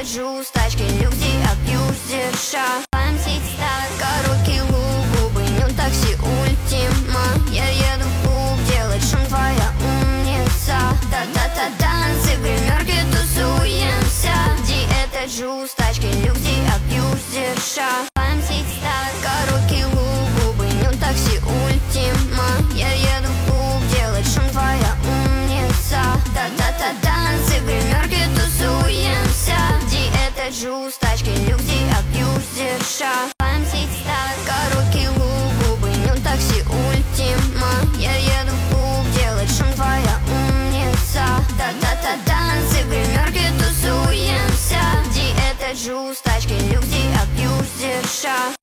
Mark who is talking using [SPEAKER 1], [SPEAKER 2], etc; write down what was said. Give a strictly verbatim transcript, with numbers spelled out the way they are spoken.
[SPEAKER 1] джуз, тачки, люди, абьюзерша. эм си ставят короткий лук, губы, нюн, такси, ультима. Я еду в клуб, делать шум, твоя умница. Та-та-та, танцы, в гримерке тусуемся. Ди, это джуз, тачки, люди, абьюзерша. эм си ставят короткий лук, губы, нюн, такси, ультима. Я еду в клуб, делать шум, твоя умница. Та-та-та, танцы, в гримерке тусуемся. Ди, это джуз, тачки, люди, абьюзерша. эм си ставят короткий лук, губы, нюн, такси, ультима. Я еду в клуб, делать шум, твоя умница. Та-та-та, танцы, в гримерке тусуемся. Ди, это джуз, тачки, люди, абьюзерша.